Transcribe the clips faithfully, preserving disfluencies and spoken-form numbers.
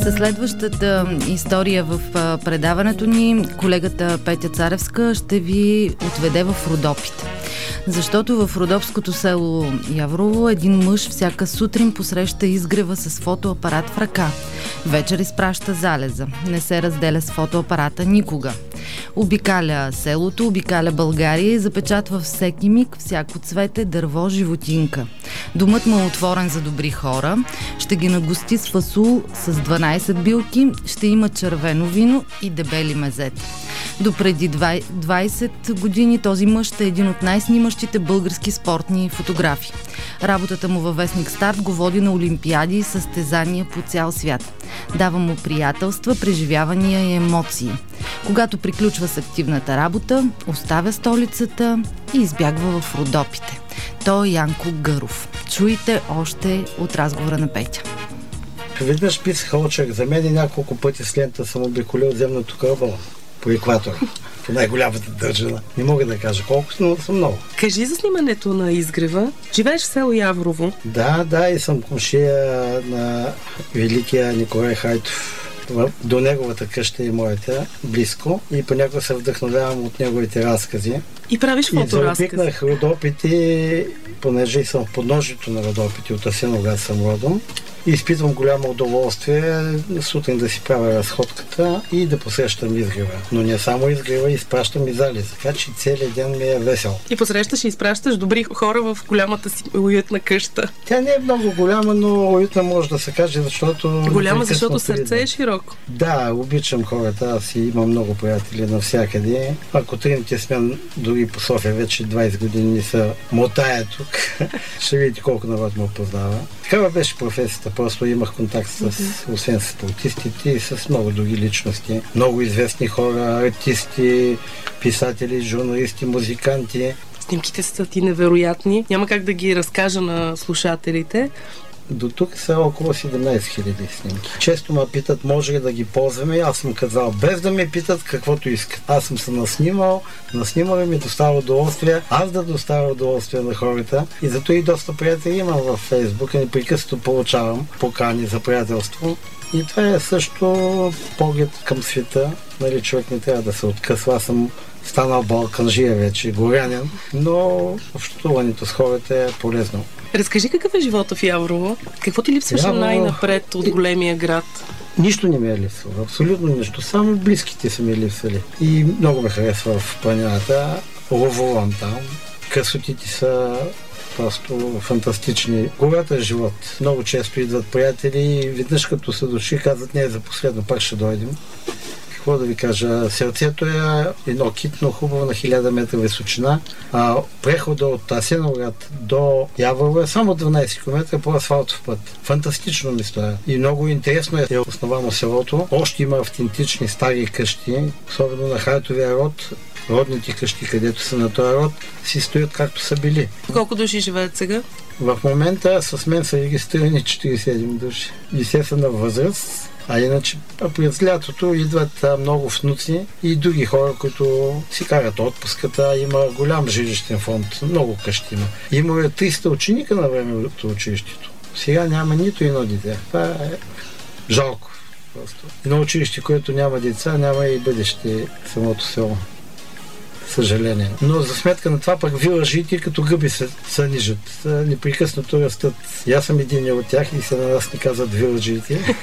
Със следващата история в предаването ни, колегата Петя Царевска ще ви отведе в Родопите. Защото в родопското село Яврово един мъж всяка сутрин посреща изгрева с фотоапарат в ръка. Вечер изпраща залеза. Не се разделя с фотоапарата никога. Обикаля селото, обикаля България и запечатва всеки миг, всяко цвете, дърво, животинка. Домът му е отворен за добри хора. Ще ги нагости с фасул с дванайсет билки, ще има червено вино и дебели мезета. Допреди двайсет години този мъж е един от най-снимащите български спортни фотографи. Работата му във вестник Старт го води на олимпиади и състезания по цял свят. Дава му приятелства, преживявания и емоции. Когато приключва с активната работа, оставя столицата и избягва в Родопите. Той е Янко Гъров. Чуйте още от разговора на Петя. Веднъж писаха очерк за мен и няколко пъти с лента съм обиколил земното кръгло по екватора, по най-голямата държина. Не мога да кажа колко, но съм много. Кажи за снимането на изгрева. Живееш в село Яврово. Да, да, и съм комшия на великия Николай Хайтов. До неговата къща и моята, близко. И понякога се вдъхновявам от неговите разкази. И правиш фоторазкази. И заопикнах Родопите, понеже съм в подножието на Родопите, от Асеновград съм родом. И изпитвам голямо удоволствие сутрин да си правя разходката и да посрещам изгрева. Но не само изгрева, изпращам и залез. Така че целият ден ми е весел. И посрещаш и изпращаш добри хора в голямата си уютна къща. Тя не е много голяма, но уютна може да се каже, защото... Голяма, защото сърце е широко. Да, обичам хората. Аз имам много приятели навсякъде. Ако тръгнете с мен дори по София, вече двайсет години са мотая тук. Ще видите колко народ ме познава. Такава беше професията. Просто имах контакт с, mm-hmm. освен с спортистите и с много други личности. Много известни хора, артисти, писатели, журналисти, музиканти. Снимките са ти невероятни. Няма как да ги разкажа на слушателите. До тук са около седемнайсет хиляди снимки. Често ме питат, може ли да ги ползваме? Аз съм казал, без да ме питат каквото искат. Аз съм се наснимал, наснимал и ми доставя удоволствие. Аз да доставя удоволствие на хората. И зато и доста приятели имам във Фейсбук и непрекъснато получавам покани за приятелство. И това е също поглед към света. Нали, човек не трябва да се откъсва. Аз съм станал балканжия вече, горянен, но общуването с хората е полезно. Разкажи какъв е живота в Яврово? Какво ти липсваше Яврово... най-напред от големия град? Нищо не ми е липсвало, абсолютно нищо. Само близките са ми липсвали. И много ме харесва в планината. Ловувам там. Красотите са просто фантастични. Гората е живот. Много често идват приятели и веднъж като се дошли, казват, не е за последно, пак ще дойдем. Какво да ви кажа, сърцето е едно китно хубаво на хиляда метра височина. А, прехода от Асеновград до Яврово е само дванайсет километра по асфалтов път. Фантастично место е. И много интересно е основано селото. Още има автентични стари къщи, особено на Хайтовия род. Родните къщи, където са на този род, си стоят както са били. Колко души живеят сега? В момента с мен са регистрирани четирийсет и седем души. И все са на възраст. А иначе през лятото идват много внуци и други хора, които си карат отпуската. Има голям жилищен фонд, много къщи има. Има триста ученика на времето училището. Сега няма нито едно дете. Това е жалко. Просто. Едно училище, което няма деца, няма и бъдеще самото село. Съжаление. Но за сметка на това пък вилажите като гъби се сънижат. Непрекъснато растат. И аз съм един от тях и се на нас ни казват вилажите.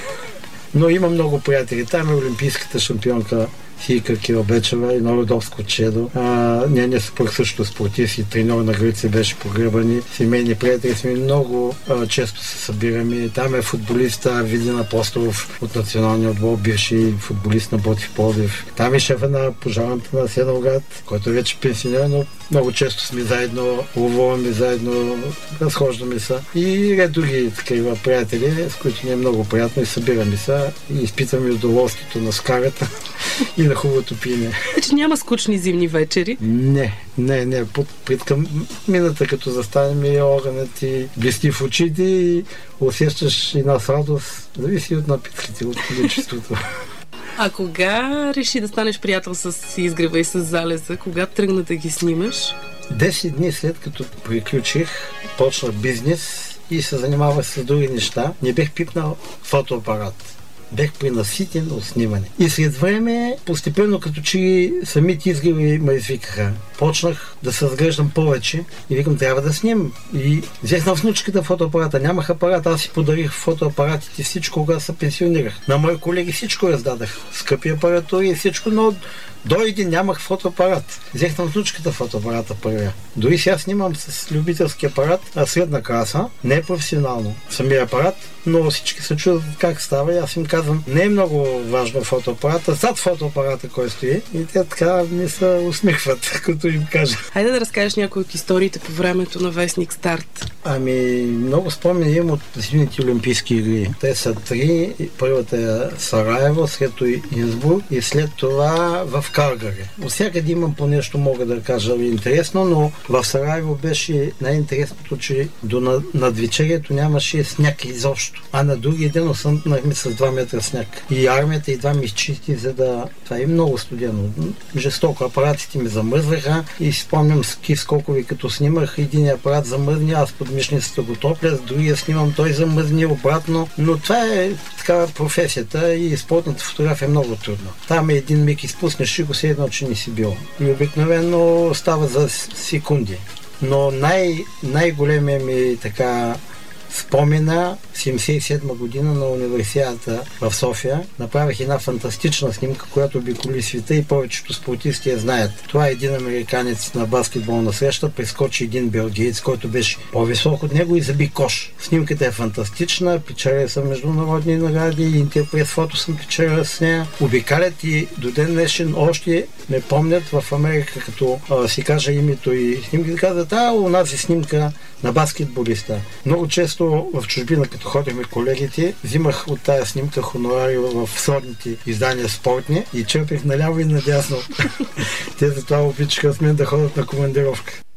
Но има много приятели. Там е олимпийската шампионка Хийка Кирилбечева и Родопско чедо. Нейният съпруг също спортист и треньор на Гърция беше погребани. Семейни приятели сме много а, често се събираме. Там е футболиста Видин Апостолов от националния отбор, бивши футболист на Ботев Пловдив. Там е шефа на пожарната на Асеновград, който е вече пенсионер, но много често сме заедно, ловуваме заедно, разхождаме се. И ред други такива приятели, с които ни е много приятно и събираме се и изпитваме удоволствието на скарата и на хубавото пиене. Значи няма скучни зимни вечери? Не, не, не. Под, пред към мината, като застанем и огънят и блести в очите и усещаш една радост. Зависи от напитките, от количеството. А кога реши да станеш приятел с изгрева и с залеза? Кога тръгна да ги снимаш? Десет дни след като приключих, почнах бизнес и се занимавах с други неща. Не бех пипнал фотоапарат. бех пренаситен от снимане. И след време, постепенно като че самите изгреви ме извикаха. Почнах да се разглеждам повече и викам, трябва да снимам. И взех на внучката фотоапарата. Нямах апарат, аз си подарих фотоапаратите, всичко, когато се пенсионирах. На мои колеги всичко раздадах. Скъпи апаратури и всичко, но до един нямах фотоапарат. Взех на внучката фотоапарата първия. Дори сега снимам с любителски апарат, а средна класа, не е професионално самия апарат, но всички се чудят как става и аз им казвам, не е много важно фотоапарата, зад фотоапарата кой стои и те така ми се усмихват, като им кажа. Хайде да разкажеш някои от историите по времето на вестник Старт. Ами, много спомени имам от зимните олимпийски игри. Те са три. Първата е Сараево, след това Инсбург и след това в Калгари. От всякъде имам по нещо, мога да кажа интересно, но в Сараево беше най-интересното, че до надвечерието нямаше сняг изобщо. А на другия ден осъмнахме с два метра сняг. И армията едва ми изчисти, за да... Това е много студено. Жестоко. Апаратите ми замръзваха и спомням ски скокови, като снимах, един апарат замръзни, аз под мишницата го топля, с другия снимам, той замръзни обратно. Но това е така професията и спортната фотография е много трудно. Там е един миг изпуснеш и го се едно, че не си бил. И обикновено става за секунди. Но най- най-големия ми така спомена седемдесет и седма година на университета в София. Направих една фантастична снимка, която обиколи света и повечето спортисти я знаят. Това е един американец на баскетболна среща, прескочи един белгиец, който беше по-висок от него и заби кош. Снимката е фантастична, печеля съм международни награди, интерпрес фото съм печеля с нея. Обикалят и до ден днешен още ме помнят в Америка, като а, си кажа името и снимките, казват, а, у нас е снимка на баскетболиста. Много често в чужбина, като ходихме колегите, взимах от тая снимка хонорари в сродните издания спортни и черпих наляво и надясно. Те затова обичаха с мен да ходят на командировка.